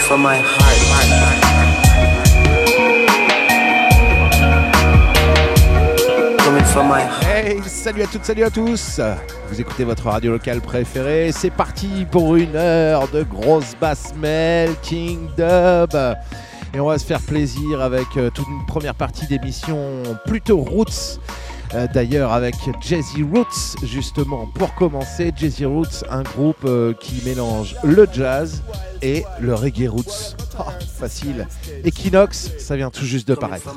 from my heart. Coming from my heart. Hey, salut à toutes, salut à tous. Vous écoutez votre radio locale préférée. C'est parti pour une heure de grosse basse melting dub. Et on va se faire plaisir avec toute une première partie d'émission plutôt roots. D'ailleurs avec Jazzy Roots, justement, pour commencer. Jazzy Roots, un groupe qui mélange le jazz et le reggae roots. Oh, facile. Equinox, ça vient tout juste de paraître.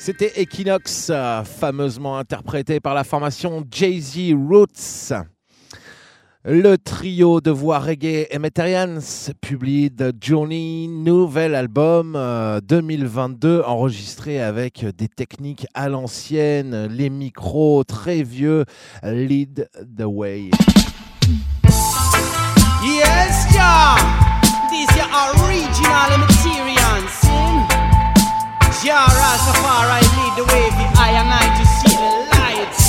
C'était Equinox, fameusement interprété par la formation Jay-Z Roots. Le trio de voix reggae Emeterians publie The Journey, nouvel album 2022 enregistré avec des techniques à l'ancienne, les micros très vieux. Lead the way. Yes, yeah. These are original Emeterians. Jah Rastafari lead the way for I and I to see the lights.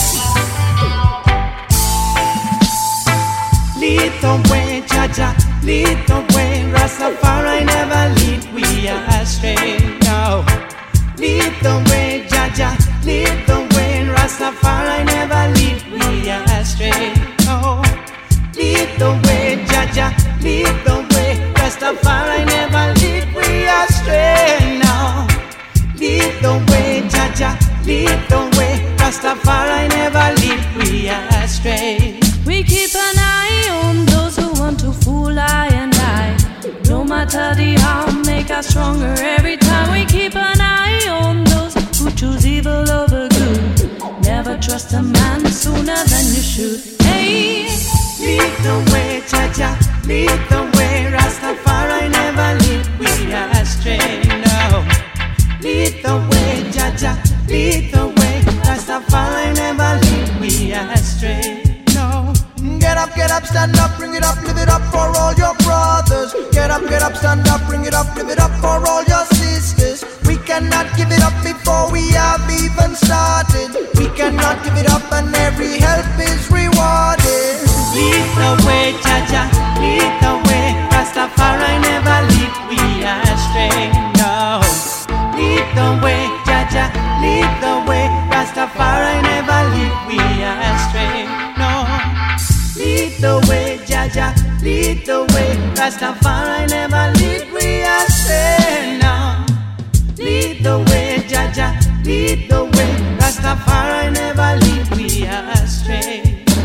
Lead the way, Jaja, lead the way. Rastafari never lead we astray. No. Lead the way, Jaja, lead the way. Rastafari never lead we astray. No. Lead the way, Jaja, lead the way. Rastafari never lead we astray. No. Lead the way, Jaja, lead the way. Rastafari never lead we astray. We keep an eye on those who want to fool I and I. No matter the harm, make us stronger every time. We keep an eye on those who choose evil over good. Never trust a man sooner than you should. Hey, lead the way, Jaja, lead the way. Rastafari never lead we astray. No. Lead the way, Jaja, lead the way. Rastafari never lead we astray. No. Get up, stand up, bring it up, live it up for all your brothers. Get up, stand up, bring it up, live it up for all your sisters. We cannot give it up before we have even started. We cannot give it up and every help is rewarded. Lead the way, Jaja, lead the way. Rastafari never lead we astray. No. Lead the way, Jaja, lead the way. Rastafari never lead we astray. No. Lead the way, Jaja, lead the way. Rastafari never lead we astray. No. Lead the way, Jaja, lead the way. Rastafari never lead we astray.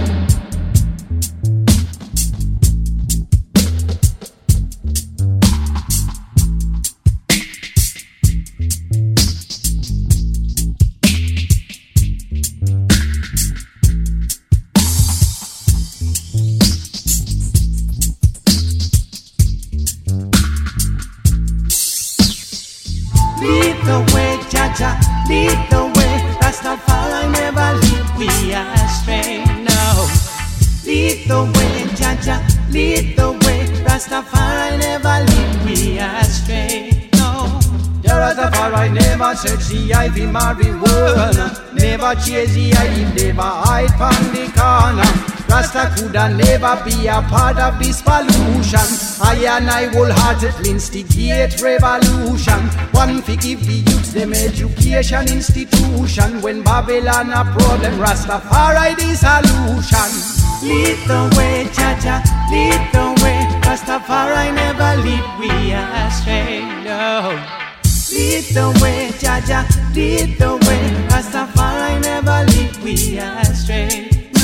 Lead the way, Rastafari never lead we astray. No. Lead the way, Jaja, lead the way. Rastafari never lead we astray. No. Rastafari never search the ivy marijuana. Never chase the ivy, never hide from the corner. Rasta coulda never be a part of this pollution. I and I wholeheartedly instigate revolution. One fi give the youths them education institution. When Babylon a problem, Rastafari the solution. Lead the way, Jaja, lead the way. Rastafari never lead we astray. No. Lead the way, Jaja, lead the way. Rastafari never lead we astray.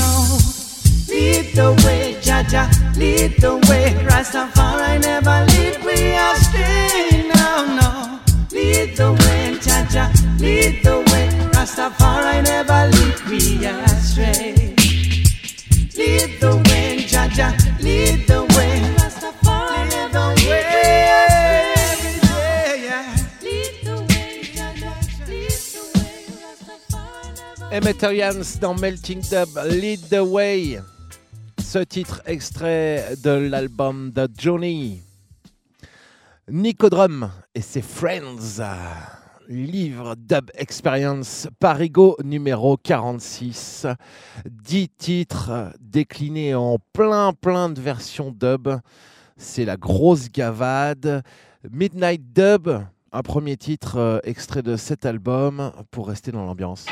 Lead the way, Jaja, lead the way. Rastafari never lead we astray. No, no. Lead the way, Jaja, lead the way. Rastafari never lead we astray. Lead the way, Jaja, lead the way. Rastafari never lead we astray. Lead the way, Jaja, lead the way. Rastafari never. Emeterians dans Melting Dub, Lead the Way. Ce titre extrait de l'album The Journey. Nicodrum et ses Friends, livre Dub Experience Parigo numéro 46. 10 titres déclinés en plein de versions dub. C'est la grosse gavade. Midnight Dub, un premier titre extrait de cet album pour rester dans l'ambiance.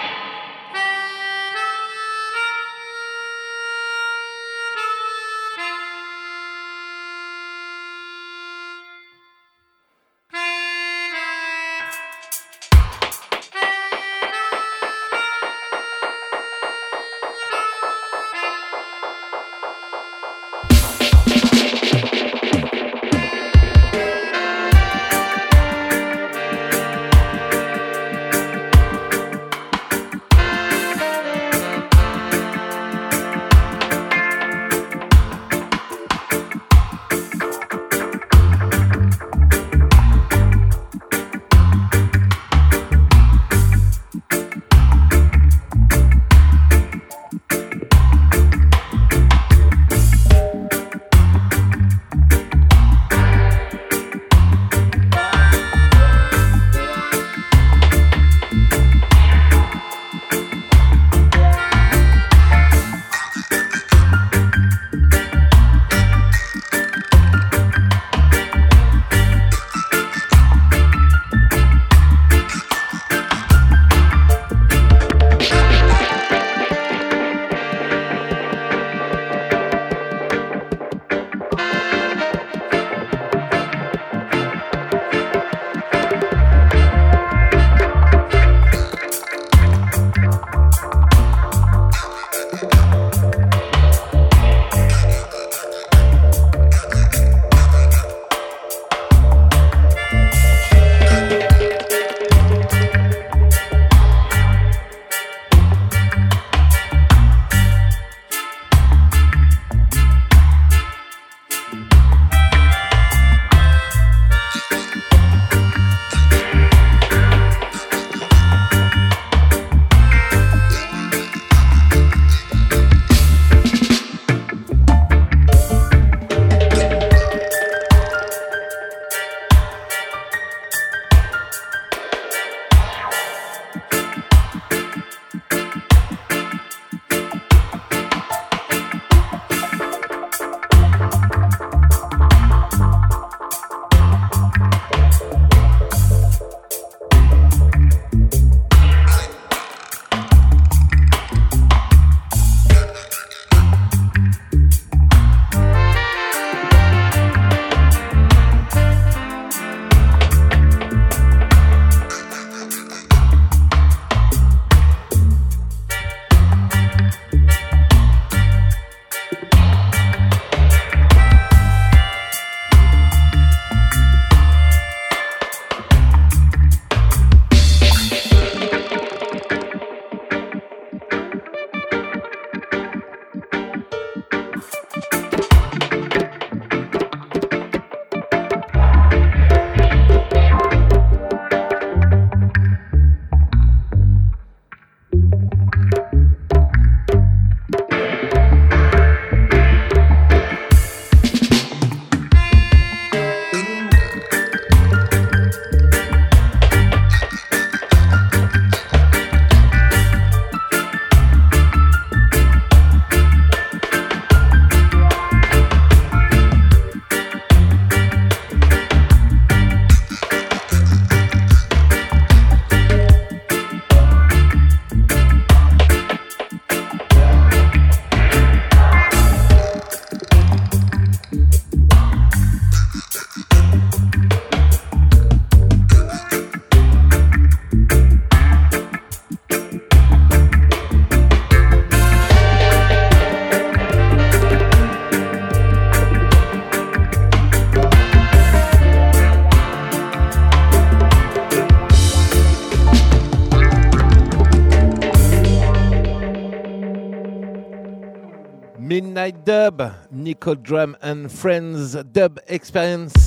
Midnight Dub, Nico Drum and Friends Dub Experience,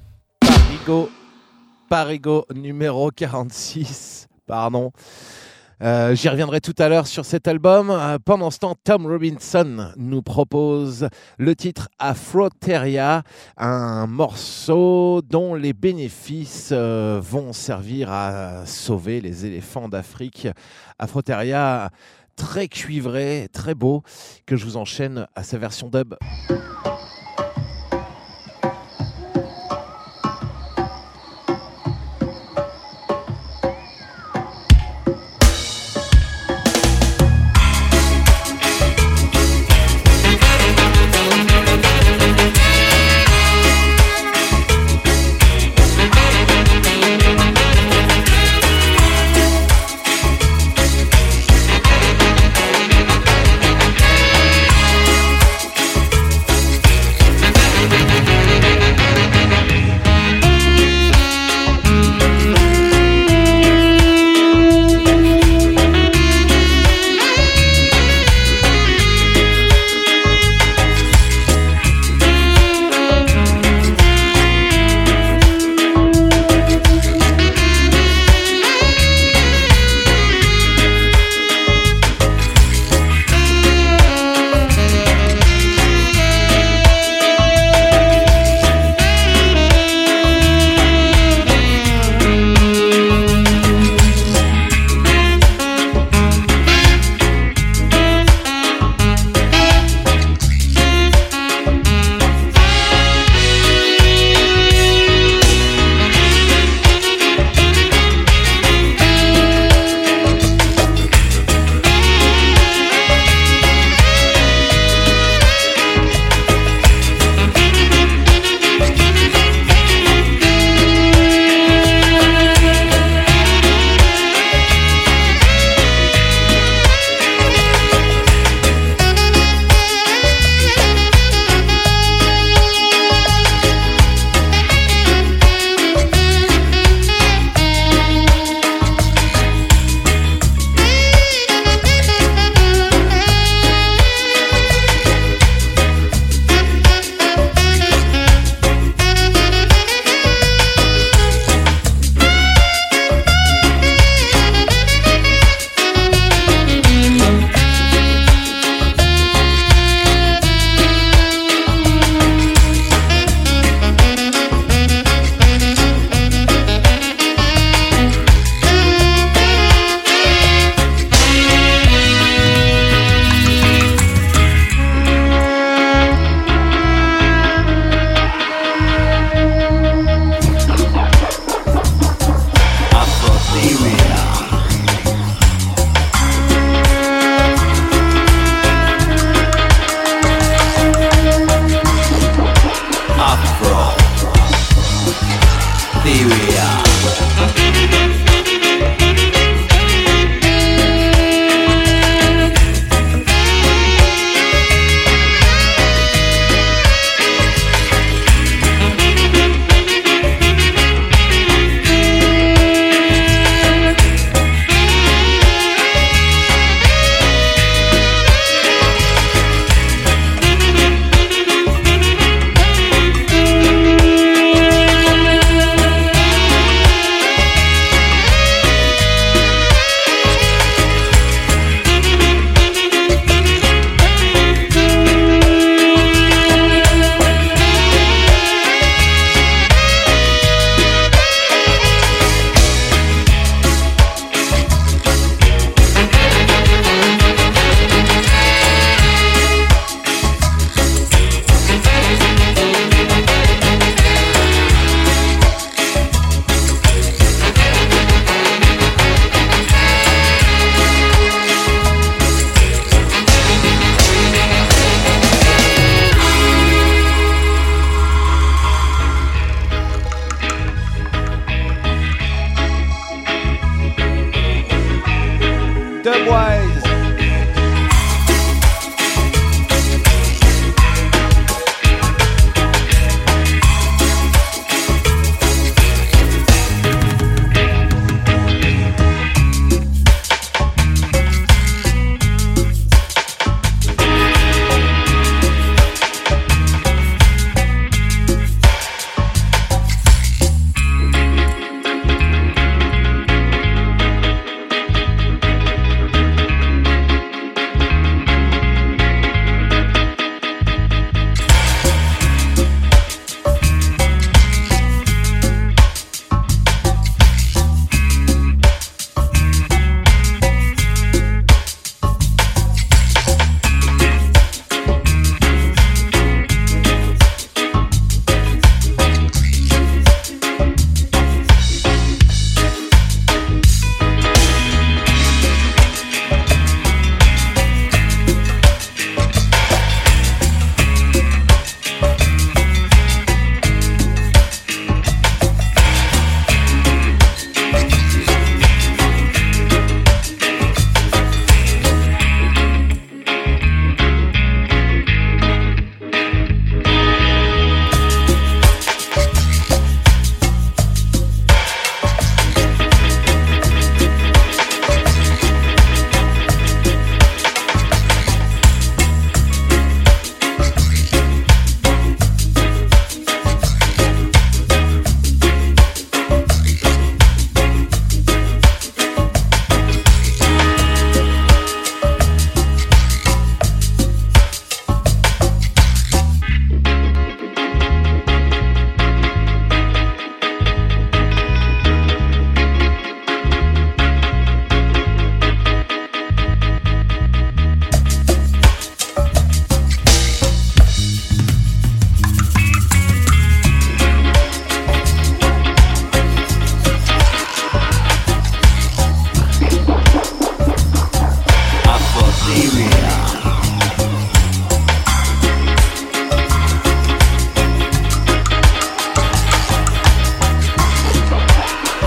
Parigo numéro 46, pardon. J'y reviendrai tout à l'heure sur cet album. Pendant ce temps, Tom Robinson nous propose le titre Afroteria, un morceau dont les bénéfices vont servir à sauver les éléphants d'Afrique. Afroteria, très cuivré, très beau, que je vous enchaîne à sa version dub. Dubwise.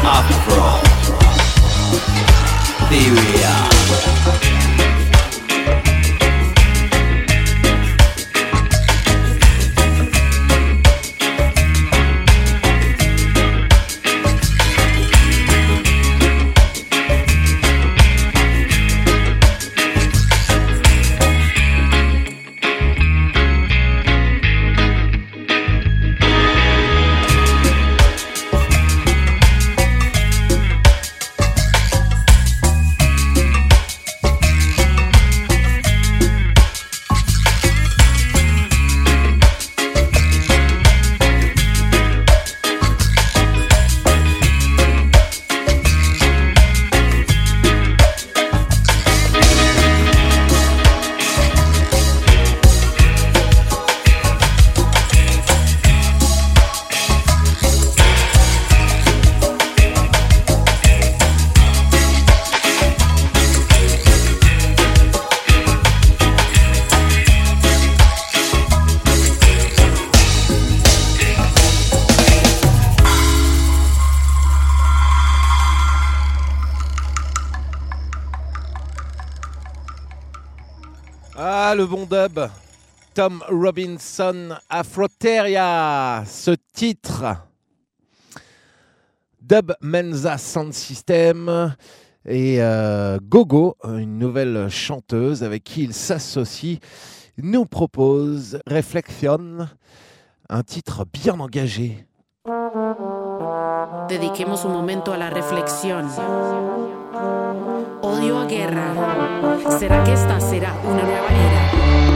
Afro Theoria. Le bon dub, Tom Robinson, Afrotheria, ce titre, Dub Menza Sound System et Gogo, une nouvelle chanteuse avec qui il s'associe, nous propose Reflexion, un titre bien engagé. Dediquemos un momento a la reflexión. Odio a guerra. ¿Será que esta será una nueva era?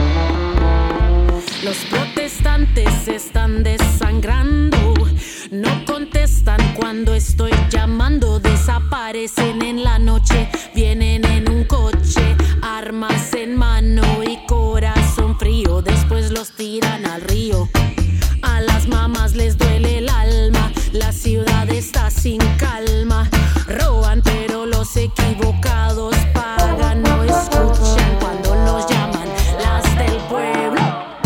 Los protestantes están desangrando. No contestan cuando estoy llamando. Desaparecen en la noche. Vienen en un coche. Armas en mano y corazón frío. Después los tiran al río. A las mamás les duele el alma. La ciudad está sin calma. Roban pero los equivocados pagan. No escuchan cuando los llaman las del pueblo.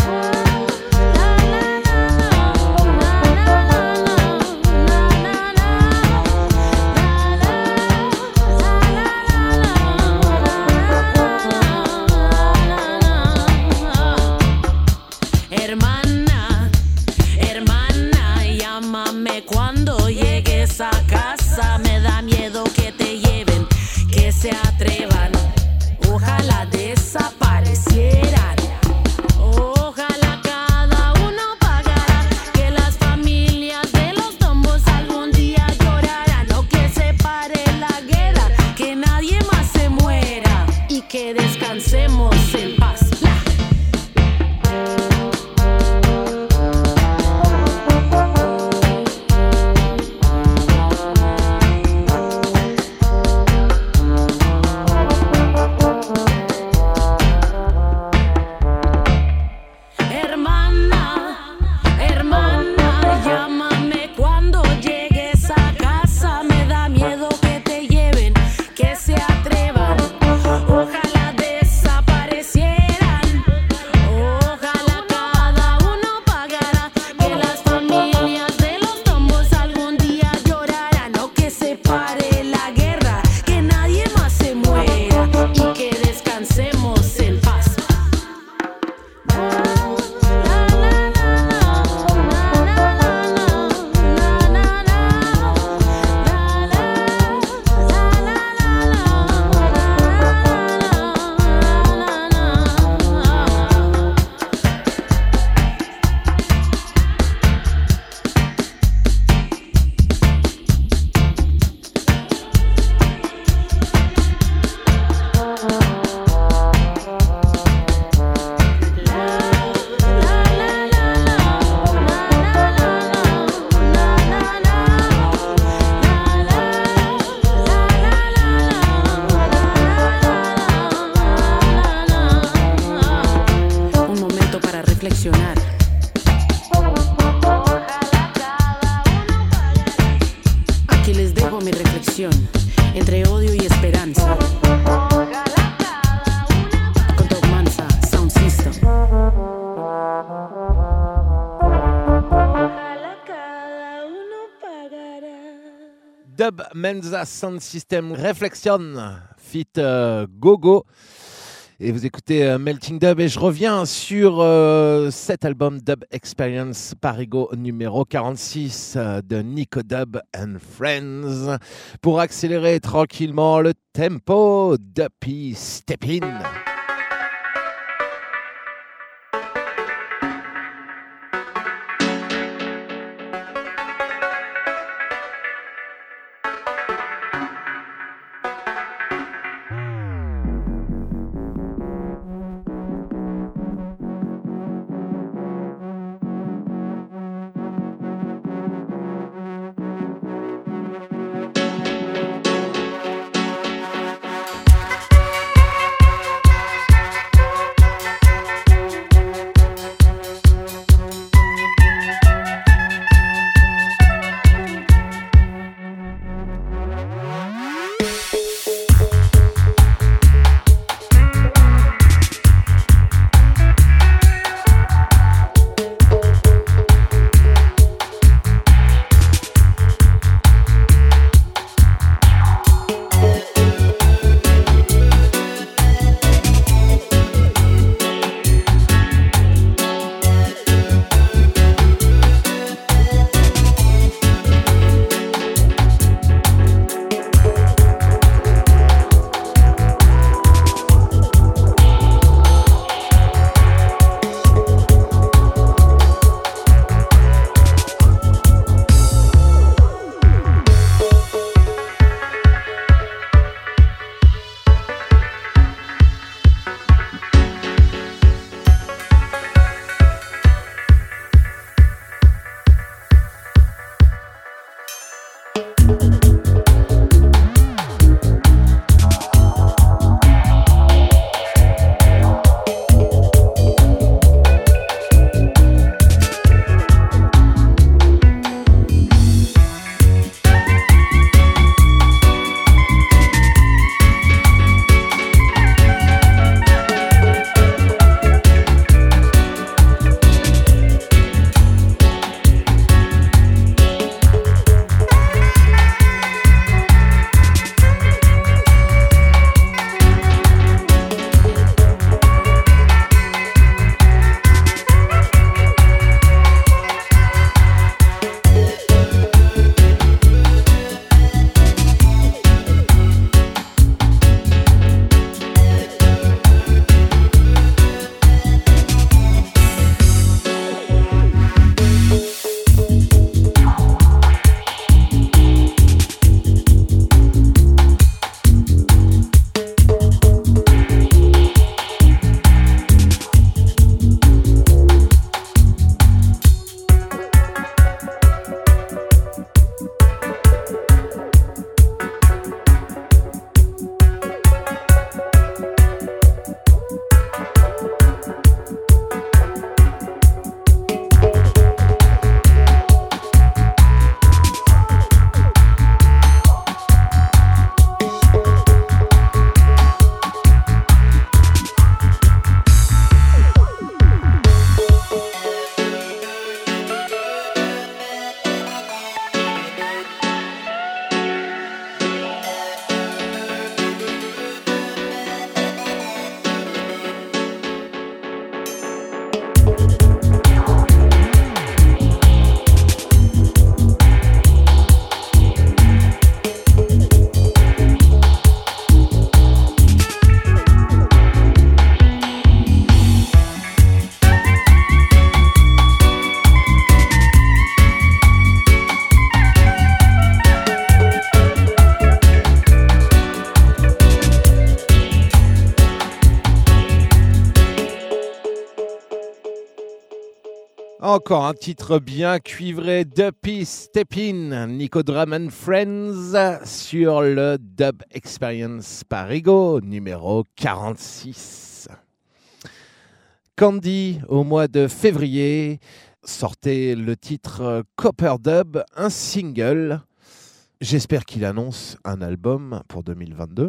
Hermana, hermana, llámame cuando llegues a casa. Me da miedo que te lleven, que se atrevan. Ojalá desaparecieran. Ojalá cada uno pagara. Que las familias de los tombos algún día llorarán. O que se pare la guerra, que nadie más se muera. Y que descansemos en paz. Entre odio y esperanza. Con Top Mansa, Sound System. Dub Menza Sound System Reflection fit Gogo. Et vous écoutez Melting Dub et je reviens sur cet album Dub Experience Parigo numéro 46 de Nico Dub and Friends pour accélérer tranquillement le tempo d'Uppy Step In. Encore un titre bien cuivré d'Uppy Step In, Nico Drum and Friends sur le Dub Experience Parigo numéro 46. Candy, au mois de février, sortait le titre Copper Dub, un single. J'espère qu'il annonce un album pour 2022.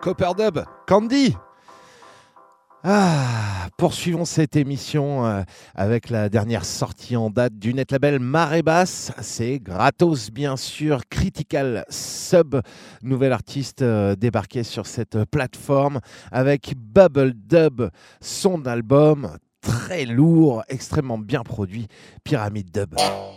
Copperdub, Candy. Poursuivons cette émission avec la dernière sortie en date du net label Marée Basse. C'est gratos bien sûr, Critical Sub, nouvel artiste débarqué sur cette plateforme avec Bubble Dub, son album très lourd, extrêmement bien produit, Pyramid Dub.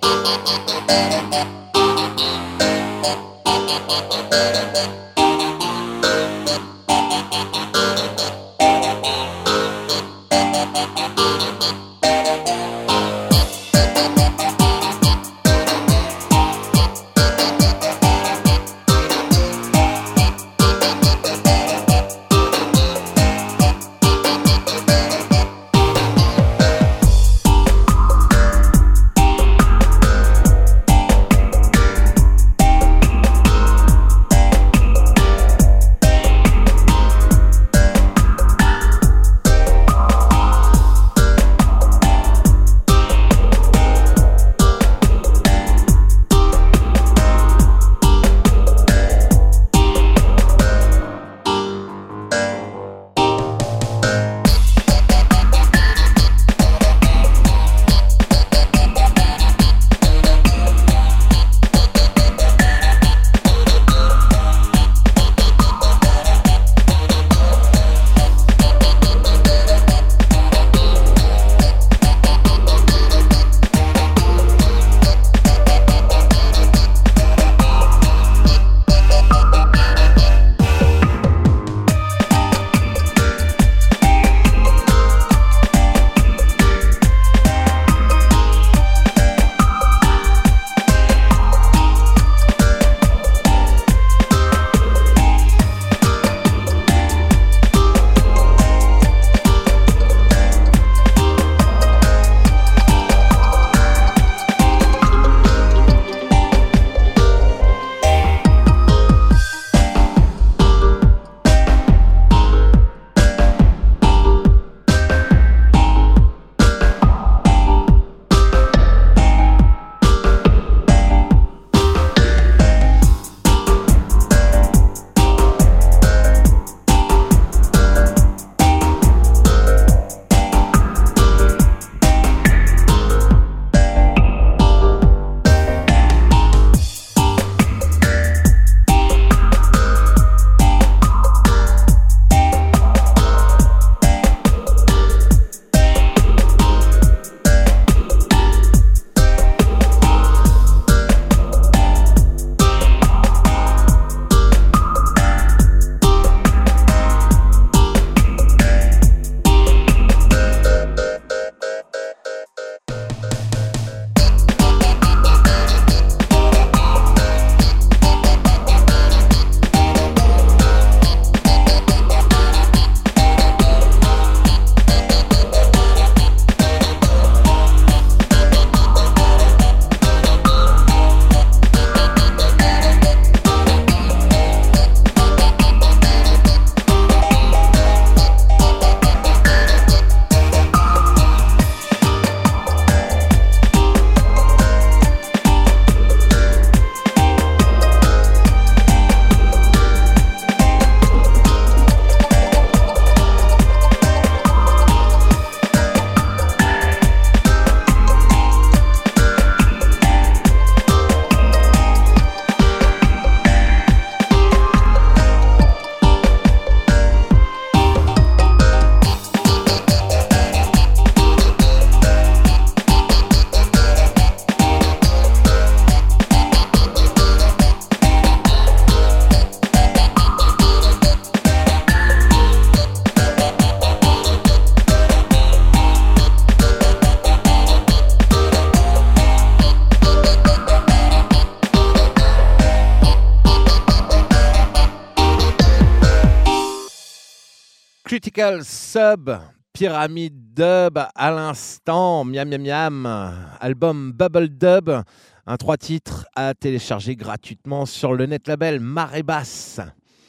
Critical Sub, Pyramid Dub à l'instant, miam miam miam, album Bubble Dub, un 3 titres à télécharger gratuitement sur le net label Marée Basse.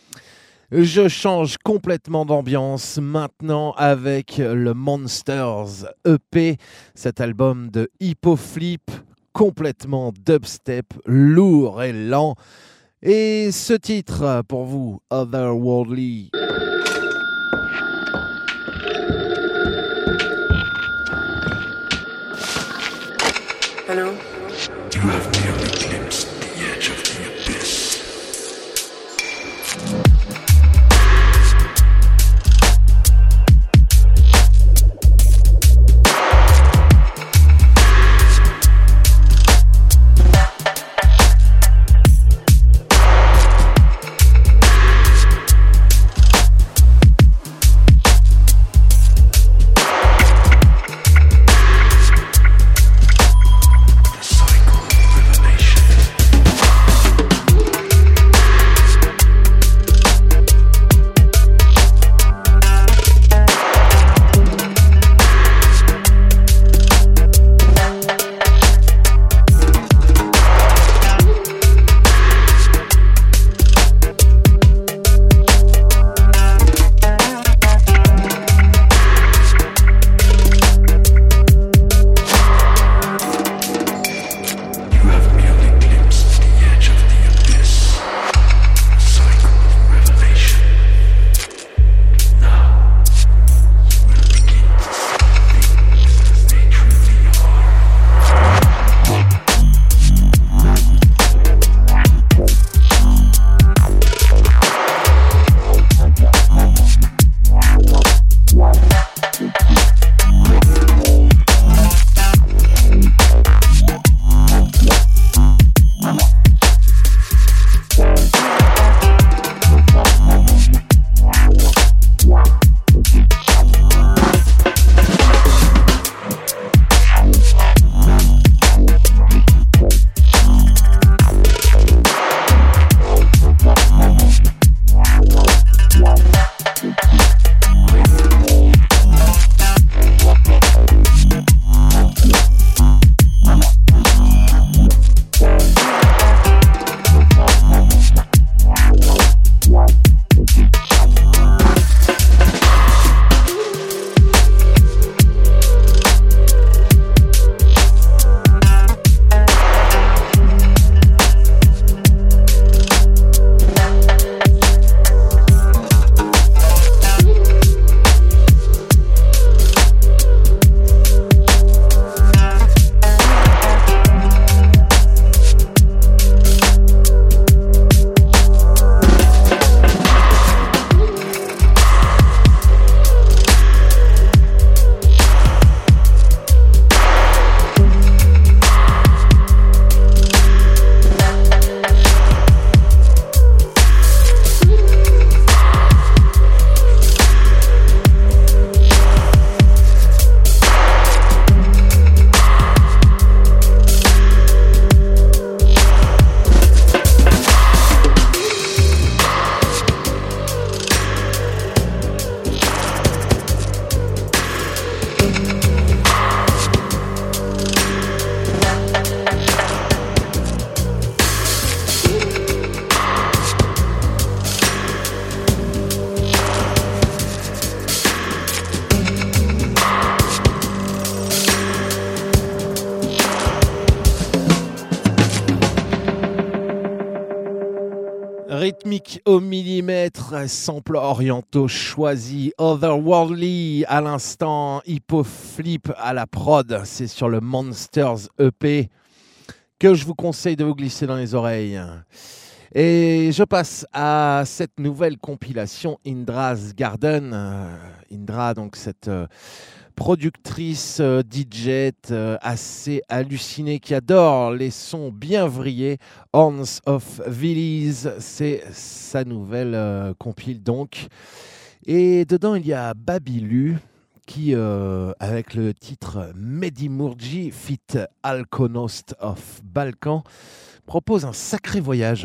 Je change complètement d'ambiance maintenant avec le Monsters EP, cet album de Hippo Flip, complètement dubstep, lourd et lent. Et ce titre pour vous, Otherworldly. Hello. You have merely glimpsed the edge of the abyss. Rythmique au millimètre, samples orientaux choisis, Otherworldly à l'instant, Hypoflip à la prod, c'est sur le Monsters EP que je vous conseille de vous glisser dans les oreilles. Et je passe à cette nouvelle compilation Indra's Garden. Indra, donc cette productrice DJ assez hallucinée qui adore les sons bien vrillés. Horns of Vilies, c'est sa nouvelle compile donc. Et dedans il y a Babilu qui, avec le titre Medimurgi fit Alkonost of Balkan, propose un sacré voyage.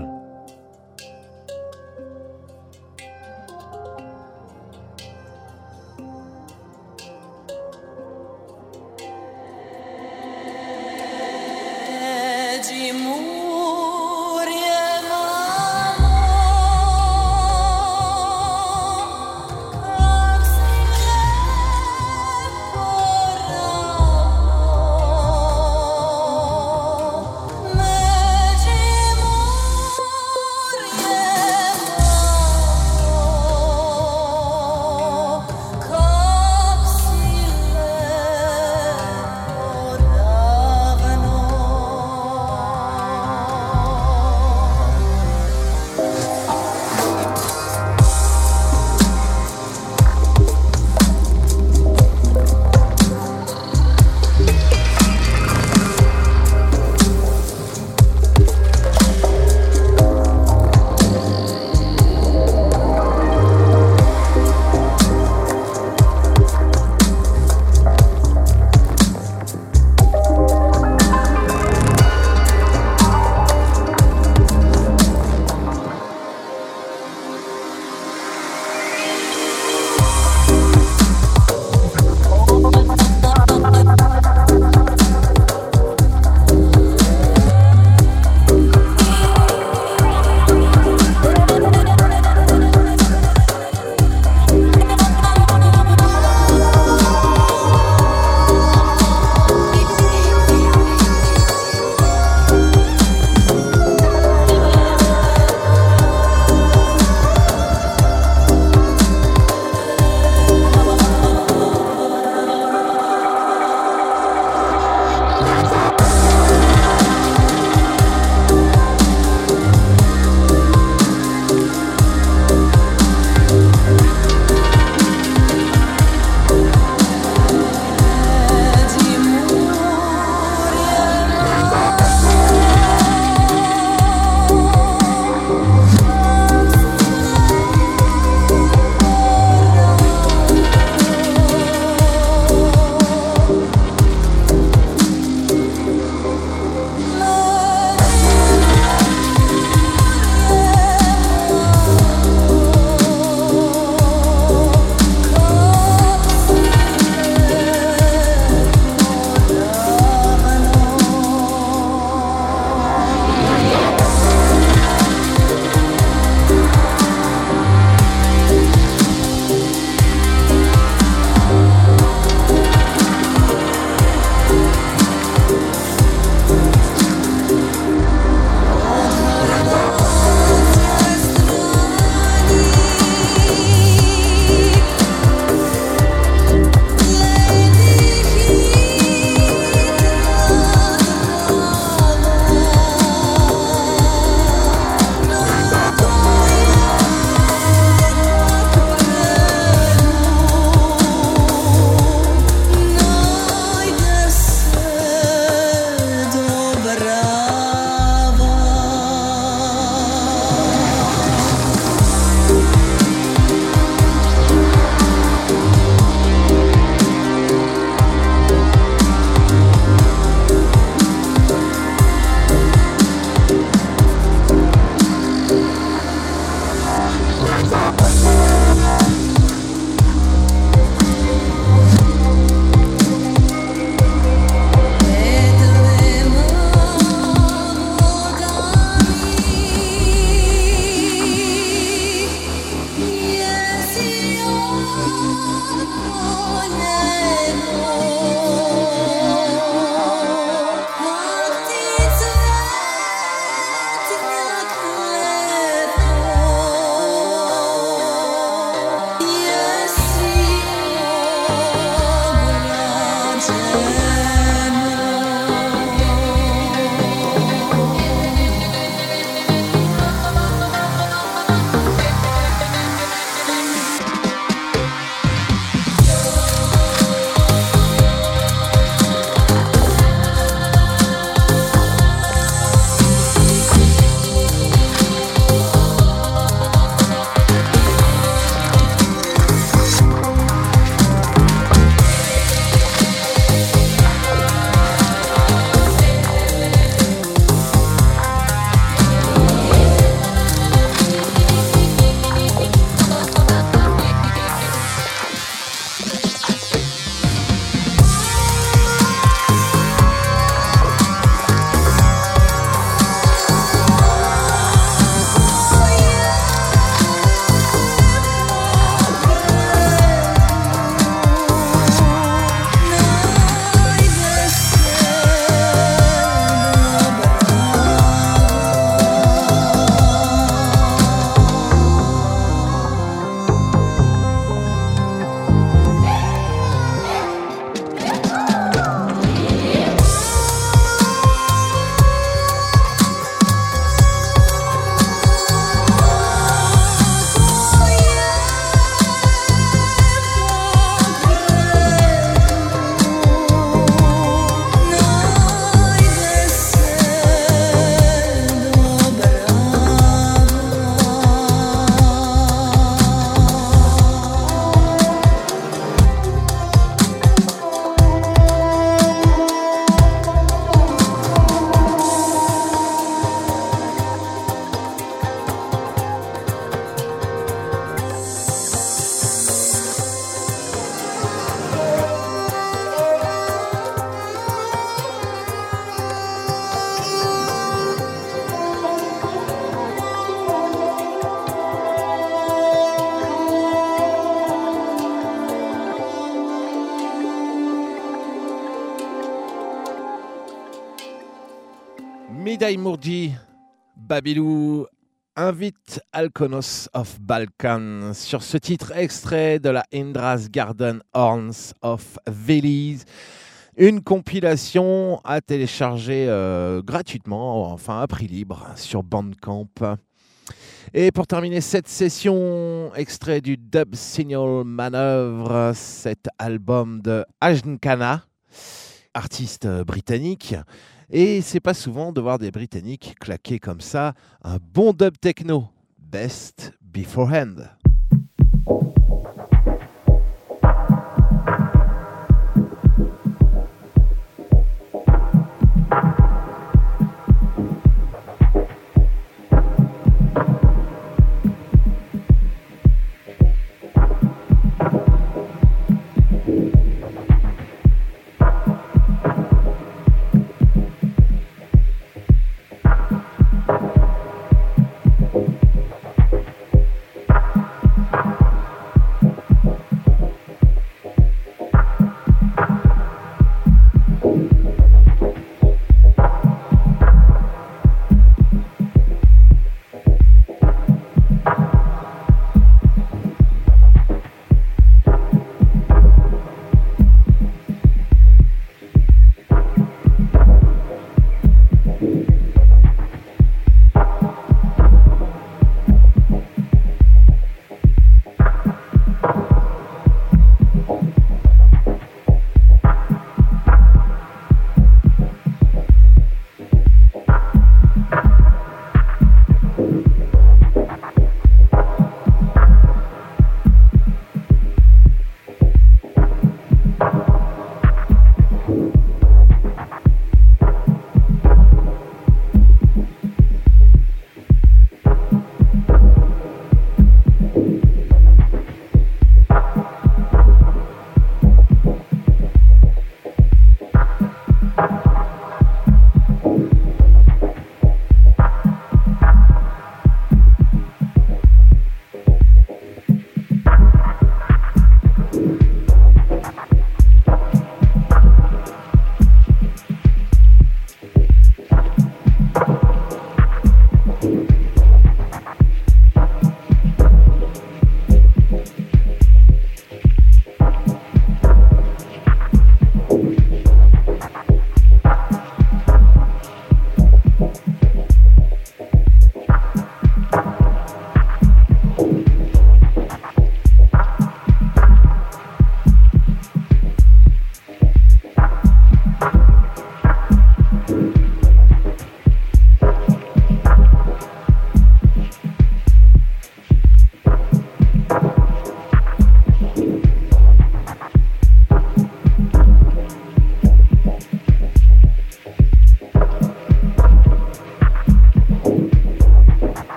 Midai Murji, Babilou invite Alkonos of Balkan sur ce titre extrait de la Indra's Garden Horns of Veles, une compilation à télécharger gratuitement, enfin à prix libre sur Bandcamp. Et pour terminer cette session, extrait du Dub Signal Manœuvre, cet album de Ajnkana, artiste britannique. Et c'est pas souvent de voir des Britanniques claquer comme ça un bon dub techno. Best beforehand.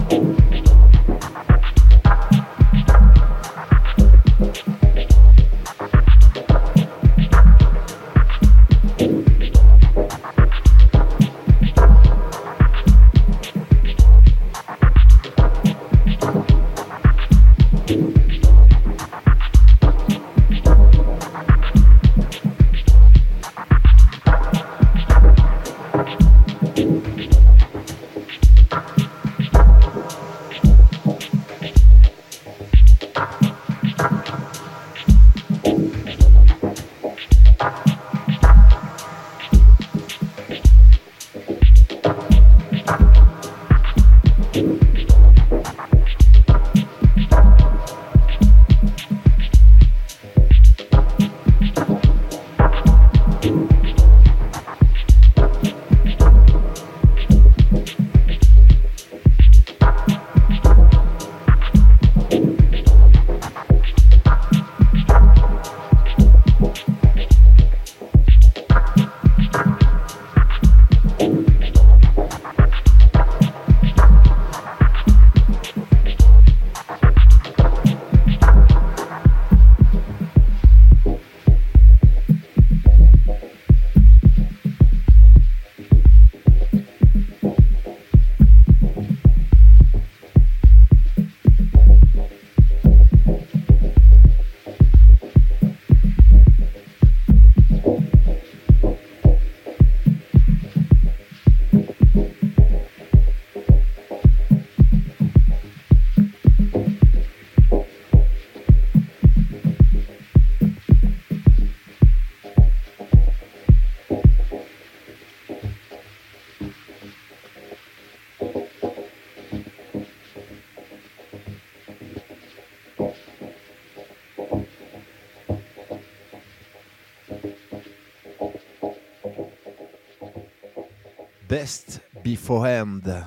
Best Beforehand.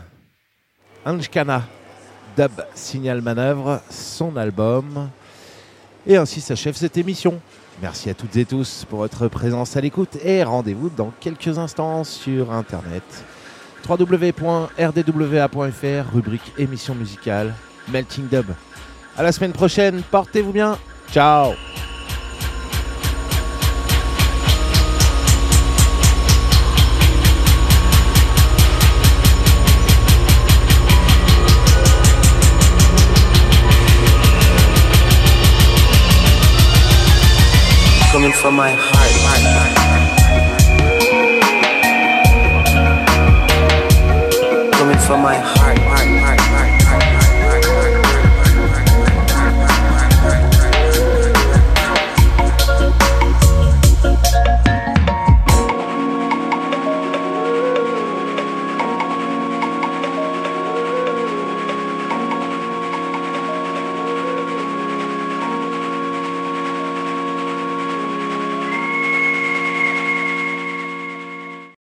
Anjkana, Dub Signal Manœuvre, son album. Et ainsi s'achève cette émission. Merci à toutes et tous pour votre présence à l'écoute et rendez-vous dans quelques instants sur internet. www.rdwa.fr, rubrique émission musicale, Melting Dub. À la semaine prochaine, portez-vous bien. Ciao. Coming from my heart. Coming from my heart.